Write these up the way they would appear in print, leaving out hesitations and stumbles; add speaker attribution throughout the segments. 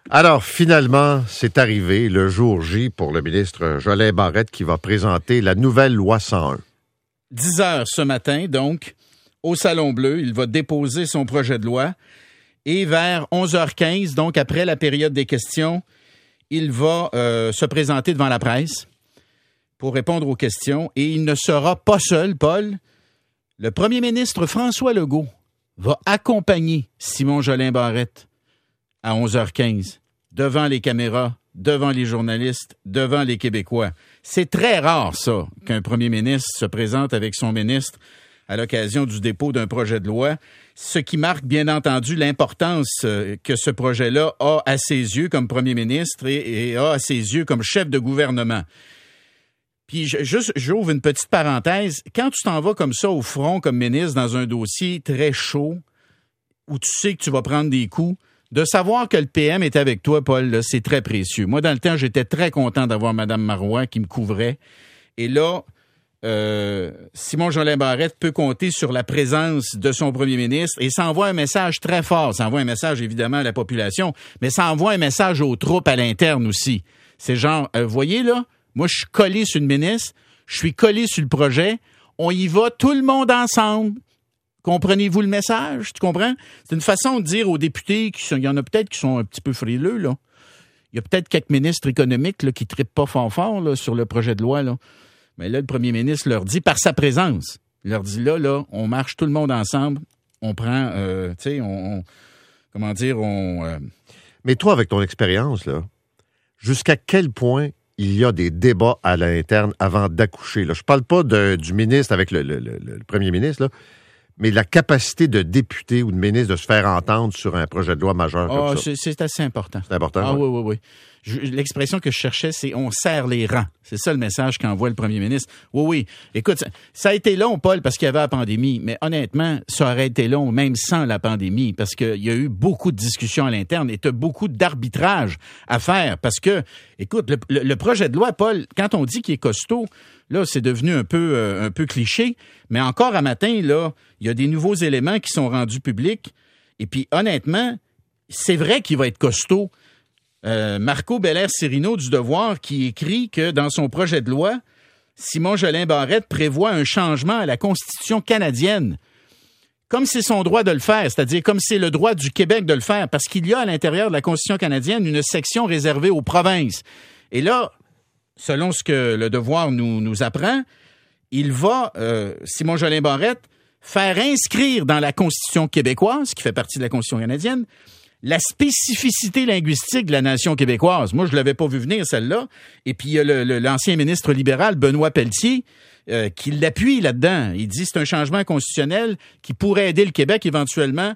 Speaker 1: Alors, finalement, c'est arrivé le jour J pour le ministre Jolin Barrette qui va présenter la nouvelle loi 101.
Speaker 2: 10 heures ce matin, donc, au Salon Bleu, il va déposer son projet de loi. Et vers 11h15, donc après la période des questions, il va se présenter devant la presse pour répondre aux questions. Et il ne sera pas seul, Paul. Le premier ministre François Legault va accompagner Simon Jolin Barrette à 11h15, devant les caméras, devant les journalistes, devant les Québécois. C'est très rare, ça, qu'un premier ministre se présente avec son ministre à l'occasion du dépôt d'un projet de loi, ce qui marque, bien entendu, l'importance que ce projet-là a à ses yeux comme premier ministre et a à ses yeux comme chef de gouvernement. Puis, j'ouvre une petite parenthèse. Quand tu t'en vas comme ça au front comme ministre dans un dossier très chaud, où tu sais que tu vas prendre des coups, de savoir que le PM est avec toi, Paul, là, c'est très précieux. Moi, dans le temps, j'étais très content d'avoir Mme Marois qui me couvrait. Et là, Simon Jolin Barrette peut compter sur la présence de son premier ministre et ça envoie un message très fort. Ça envoie un message, évidemment, à la population, mais ça envoie un message aux troupes à l'interne aussi. C'est genre, voyez là, moi, je suis collé sur le ministre, je suis collé sur le projet, on y va tout le monde ensemble. Comprenez-vous le message? Tu comprends? C'est une façon de dire aux députés, il y en a peut-être qui sont un petit peu frileux, là. Il y a peut-être quelques ministres économiques là, qui ne trippent pas fort là, sur le projet de loi, là. Mais là, le premier ministre leur dit, par sa présence, il leur dit là, on marche tout le monde ensemble, on prend,
Speaker 1: Mais toi, avec ton expérience, là, jusqu'à quel point il y a des débats à l'interne avant d'accoucher? Là, je parle pas du ministre avec le premier ministre, là, mais la capacité de député ou de ministre de se faire entendre sur un projet de loi majeur comme ça.
Speaker 2: C'est assez important.
Speaker 1: C'est important?
Speaker 2: Ah
Speaker 1: ouais.
Speaker 2: oui. L'expression que je cherchais, c'est « on serre les rangs ». C'est ça le message qu'envoie le premier ministre. Oui. Écoute, ça a été long, Paul, parce qu'il y avait la pandémie. Mais honnêtement, ça aurait été long même sans la pandémie, parce qu'il y a eu beaucoup de discussions à l'interne et tu as beaucoup d'arbitrage à faire. Parce que, écoute, le projet de loi, Paul, quand on dit qu'il est costaud, là, c'est devenu un peu cliché. Mais encore à matin, là, il y a des nouveaux éléments qui sont rendus publics. Et puis, honnêtement, c'est vrai qu'il va être costaud. Marco Belair-Cirino du Devoir qui écrit que dans son projet de loi, Simon Jolin Barrette prévoit un changement à la Constitution canadienne. Comme c'est son droit de le faire, c'est-à-dire comme c'est le droit du Québec de le faire, parce qu'il y a à l'intérieur de la Constitution canadienne une section réservée aux provinces. Et là, selon ce que le Devoir nous apprend, il va, Simon Jolin Barrette, faire inscrire dans la Constitution québécoise, qui fait partie de la Constitution canadienne, la spécificité linguistique de la nation québécoise. Moi, je ne l'avais pas vu venir, celle-là. Et puis, il y a l'ancien ministre libéral, Benoît Pelletier, qui l'appuie là-dedans. Il dit que c'est un changement constitutionnel qui pourrait aider le Québec éventuellement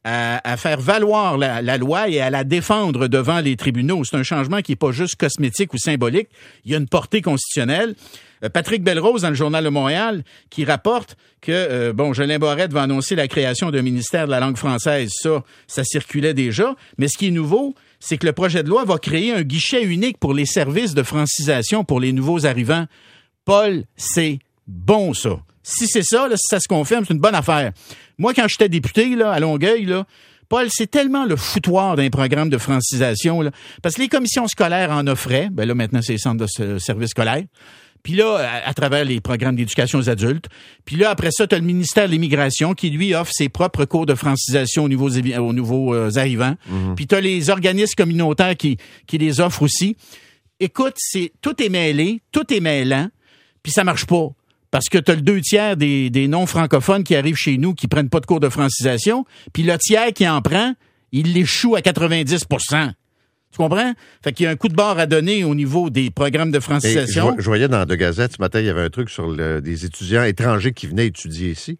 Speaker 2: à faire valoir la loi et à la défendre devant les tribunaux. C'est un changement qui n'est pas juste cosmétique ou symbolique. Il y a une portée constitutionnelle. Patrick Belrose, dans le Journal de Montréal, qui rapporte que, Jolin Barrette va annoncer la création d'un ministère de la langue française. Ça circulait déjà. Mais ce qui est nouveau, c'est que le projet de loi va créer un guichet unique pour les services de francisation pour les nouveaux arrivants. Paul, c'est bon, ça. Si c'est ça, là, si ça se confirme, c'est une bonne affaire. Moi, quand j'étais député là, à Longueuil, là, Paul, c'est tellement le foutoir d'un programme de francisation, là, parce que les commissions scolaires en offraient. Ben là, maintenant, c'est les centres de services scolaires. Puis là, à travers les programmes d'éducation aux adultes. Puis là, après ça, tu as le ministère de l'Immigration qui, lui, offre ses propres cours de francisation aux nouveaux arrivants. Mm-hmm. Puis tu as les organismes communautaires qui les offrent aussi. Écoute, tout est mêlé, tout est mêlant, puis ça marche pas. Parce que tu as le 2/3 des non-francophones qui arrivent chez nous qui prennent pas de cours de francisation, puis le tiers qui en prend, il l'échoue à 90%. Tu comprends? Fait qu'il y a un coup de barre à donner au niveau des programmes de francisation.
Speaker 1: Je voyais dans deux gazettes ce matin, il y avait un truc sur des étudiants étrangers qui venaient étudier ici.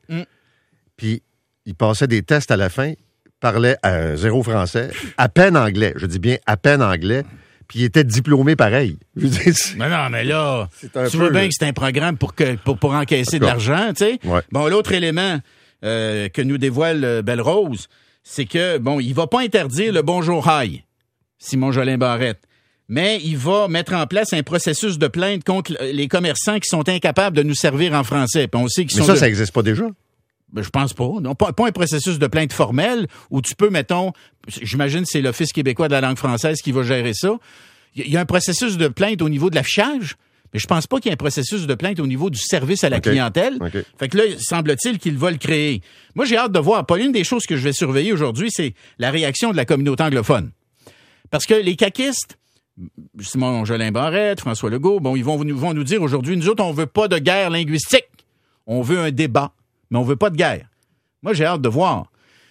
Speaker 1: Puis ils passaient des tests à la fin, parlaient zéro français, à peine anglais. Je dis bien à peine anglais. Puis ils étaient diplômés pareil.
Speaker 2: Mais non, mais là, tu vois bien que c'est un programme pour encaisser de l'argent, tu sais.
Speaker 1: Ouais.
Speaker 2: Bon, l'autre élément que nous dévoile Belrose, c'est que, il va pas interdire le bonjour hi, Simon Jolin Barrette, mais il va mettre en place un processus de plainte contre les commerçants qui sont incapables de nous servir en français. Puis on sait qu'ils
Speaker 1: mais ça n'existe pas déjà?
Speaker 2: Ben, je pense pas. Non, pas un processus de plainte formel où tu peux, mettons, j'imagine que c'est l'Office québécois de la langue française qui va gérer ça. Il y a un processus de plainte au niveau de l'affichage, mais je pense pas qu'il y ait un processus de plainte au niveau du service à la clientèle. Fait que là, semble-t-il qu'ils veulent créer. Moi, j'ai hâte de voir. Pas l'une des choses que je vais surveiller aujourd'hui, c'est la réaction de la communauté anglophone. Parce que les caquistes, Simon Jolin Barrette, François Legault, bon, ils vont nous dire aujourd'hui, nous autres, on veut pas de guerre linguistique. On veut un débat. Mais on veut pas de guerre. Moi, j'ai hâte de voir.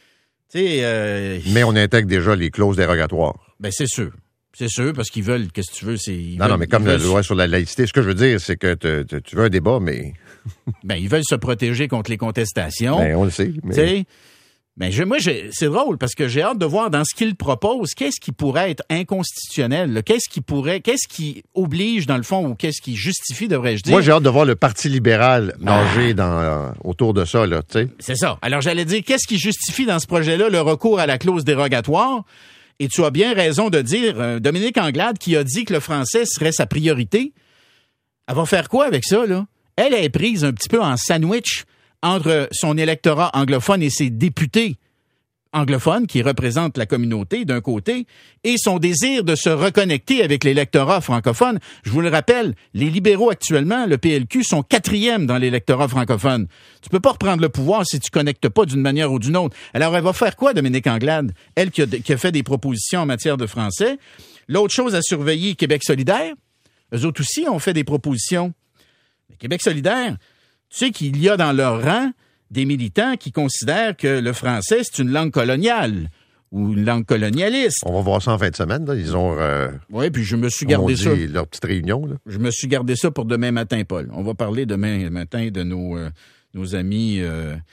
Speaker 1: Mais on intègre déjà les clauses dérogatoires.
Speaker 2: Ben, c'est sûr. C'est sûr, parce qu'ils veulent, qu'est-ce que tu veux,
Speaker 1: Non, mais comme la loi sur la laïcité, ce que je veux dire, c'est que tu veux un débat, mais...
Speaker 2: Ben, ils veulent se protéger contre les contestations.
Speaker 1: Ben, on le sait. Mais...
Speaker 2: c'est drôle, parce que j'ai hâte de voir dans ce qu'ils proposent, qu'est-ce qui pourrait être inconstitutionnel, là? Qu'est-ce qui oblige, dans le fond, ou qu'est-ce qui justifie, devrais-je dire?
Speaker 1: Moi, j'ai hâte de voir le Parti libéral nager autour de ça, là, tu sais.
Speaker 2: C'est ça. Alors, j'allais dire, qu'est-ce qui justifie dans ce projet-là le recours à la clause dérogatoire? Et tu as bien raison de dire, Dominique Anglade, qui a dit que le français serait sa priorité, elle va faire quoi avec ça, là? Elle est prise un petit peu en sandwich entre son électorat anglophone et ses députés anglophones qui représentent la communauté d'un côté et son désir de se reconnecter avec l'électorat francophone. Je vous le rappelle, les libéraux actuellement, le PLQ, sont 4e dans l'électorat francophone. Tu peux pas reprendre le pouvoir si tu connectes pas d'une manière ou d'une autre. Alors, elle va faire quoi, Dominique Anglade? Elle qui a fait des propositions en matière de français. L'autre chose à surveiller, Québec solidaire. Eux autres aussi ont fait des propositions. Mais Québec solidaire, tu sais qu'il y a dans leur rang des militants qui considèrent que le français, c'est une langue coloniale ou une langue colonialiste.
Speaker 1: On va voir ça en fin de semaine. Là. Ils ont...
Speaker 2: oui, puis je me suis gardé ça.
Speaker 1: Leur petite réunion. Là.
Speaker 2: Je me suis gardé ça pour demain matin, Paul. On va parler demain matin de nos amis...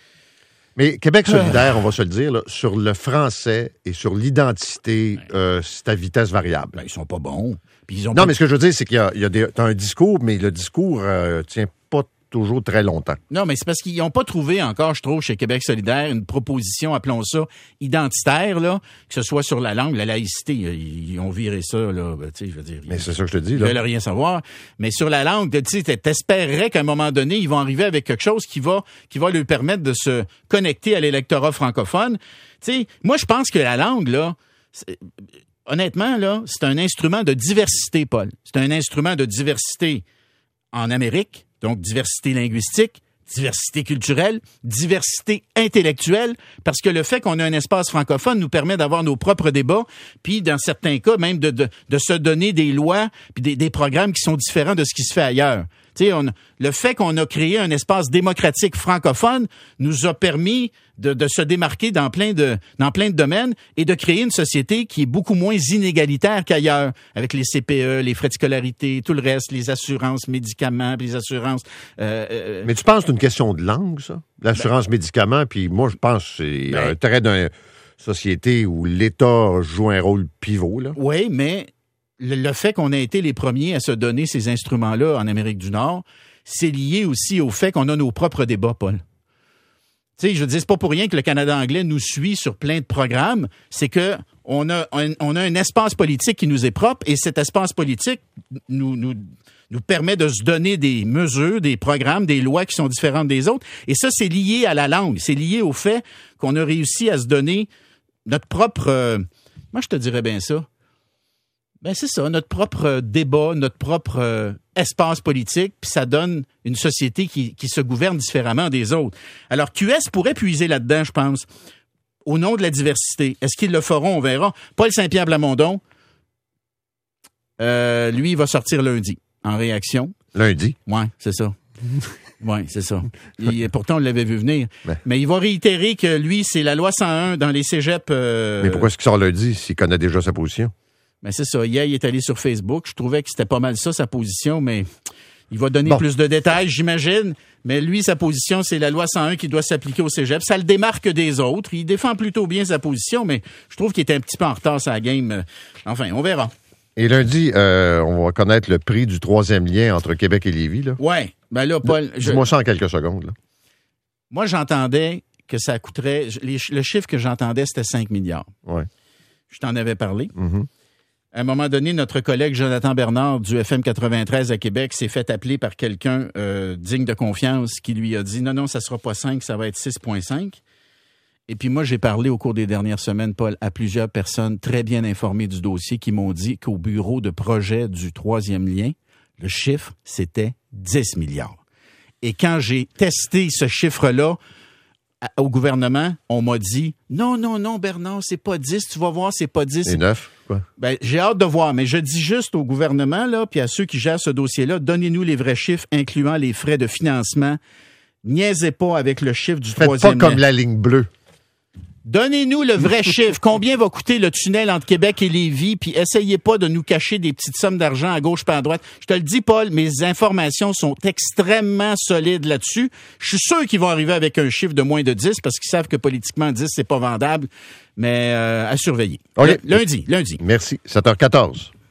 Speaker 1: Mais Québec solidaire, on va se le dire, là, sur le français et sur l'identité, c'est à vitesse variable.
Speaker 2: Ben, ils sont pas bons. Puis ils ont
Speaker 1: mais ce que je veux dire, c'est qu'il y a t'as un discours, mais le discours tient pas toujours très longtemps.
Speaker 2: Non, mais c'est parce qu'ils n'ont pas trouvé encore, je trouve, chez Québec solidaire, une proposition, appelons ça, identitaire, là, que ce soit sur la langue, la laïcité. Ils ont viré ça, là, tu sais, je veux dire.
Speaker 1: Mais c'est ça que je te dis, là.
Speaker 2: Ils veulent rien savoir. Mais sur la langue, tu sais, t'espérerais qu'à un moment donné, ils vont arriver avec quelque chose qui va lui permettre de se connecter à l'électorat francophone. Tu sais, moi, je pense que la langue, là, honnêtement, là, c'est un instrument de diversité, Paul. C'est un instrument de diversité en Amérique. Donc, diversité linguistique, diversité culturelle, diversité intellectuelle, parce que le fait qu'on ait un espace francophone nous permet d'avoir nos propres débats, puis dans certains cas, même de se donner des lois, puis des programmes qui sont différents de ce qui se fait ailleurs. Tu sais, le fait qu'on a créé un espace démocratique francophone nous a permis de se démarquer dans plein de domaines et de créer une société qui est beaucoup moins inégalitaire qu'ailleurs, avec les CPE, les frais de scolarité, tout le reste, les assurances médicaments, les assurances...
Speaker 1: Mais tu penses que c'est une question de langue, ça? L'assurance médicaments, puis moi, je pense que c'est un trait d'une société où l'État joue un rôle pivot, là.
Speaker 2: Oui, mais... Le fait qu'on ait été les premiers à se donner ces instruments-là en Amérique du Nord, c'est lié aussi au fait qu'on a nos propres débats, Paul. Tu sais, je veux dire, c'est pas pour rien que le Canada anglais nous suit sur plein de programmes. C'est que on a un espace politique qui nous est propre et cet espace politique nous permet de se donner des mesures, des programmes, des lois qui sont différentes des autres. Et ça, c'est lié à la langue. C'est lié au fait qu'on a réussi à se donner notre propre... moi, je te dirais bien ça. Ben c'est ça, notre propre débat, notre propre espace politique, puis ça donne une société qui se gouverne différemment des autres. Alors, QS pourrait puiser là-dedans, je pense, au nom de la diversité. Est-ce qu'ils le feront? On verra. Paul Saint-Pierre Plamondon, lui, il va sortir lundi, en réaction.
Speaker 1: Lundi?
Speaker 2: Oui, c'est ça. Oui, c'est ça. Pourtant, on l'avait vu venir. Mais il va réitérer que lui, c'est la loi 101 dans les cégeps...
Speaker 1: Mais pourquoi est-ce qu'il sort lundi s'il connaît déjà sa position?
Speaker 2: Ben c'est ça. Hier, il est allé sur Facebook. Je trouvais que c'était pas mal ça, sa position, mais il va donner plus de détails, j'imagine. Mais lui, sa position, c'est la loi 101 qui doit s'appliquer au cégep. Ça le démarque des autres. Il défend plutôt bien sa position, mais je trouve qu'il était un petit peu en retard sur la game. Enfin, on verra.
Speaker 1: Et lundi, on va connaître le prix du 3e lien entre Québec et Lévis, là.
Speaker 2: Ouais. Ben là, Paul...
Speaker 1: Dis-moi ça en quelques secondes, là.
Speaker 2: Moi, j'entendais que ça coûterait... Le chiffre que j'entendais, c'était 5 milliards.
Speaker 1: Ouais.
Speaker 2: Je t'en avais parlé.
Speaker 1: Mm-hmm.
Speaker 2: À un moment donné, notre collègue Jonathan Bernard du FM 93 à Québec s'est fait appeler par quelqu'un digne de confiance qui lui a dit « Non, ça sera pas 5, ça va être 6,5 ». Et puis moi, j'ai parlé au cours des dernières semaines, Paul, à plusieurs personnes très bien informées du dossier qui m'ont dit qu'au bureau de projet du troisième lien, le chiffre, c'était 10 milliards. Et quand j'ai testé ce chiffre-là au gouvernement, on m'a dit « Non, Bernard, c'est pas 10, tu vas voir, c'est pas 10. »
Speaker 1: C'est 9, quoi.
Speaker 2: Ben, j'ai hâte de voir, mais je dis juste au gouvernement, là, puis à ceux qui gèrent ce dossier-là, donnez-nous les vrais chiffres, incluant les frais de financement. Niaisez pas avec le chiffre du troisième lien.
Speaker 1: Faites pas comme la ligne bleue.
Speaker 2: Donnez-nous le vrai chiffre. Combien va coûter le tunnel entre Québec et Lévis? Puis essayez pas de nous cacher des petites sommes d'argent à gauche pas à droite. Je te le dis, Paul, mes informations sont extrêmement solides là-dessus. Je suis sûr qu'ils vont arriver avec un chiffre de moins de 10 parce qu'ils savent que politiquement 10, c'est pas vendable. Mais à surveiller.
Speaker 1: Okay.
Speaker 2: Lundi.
Speaker 1: Merci. 7h14.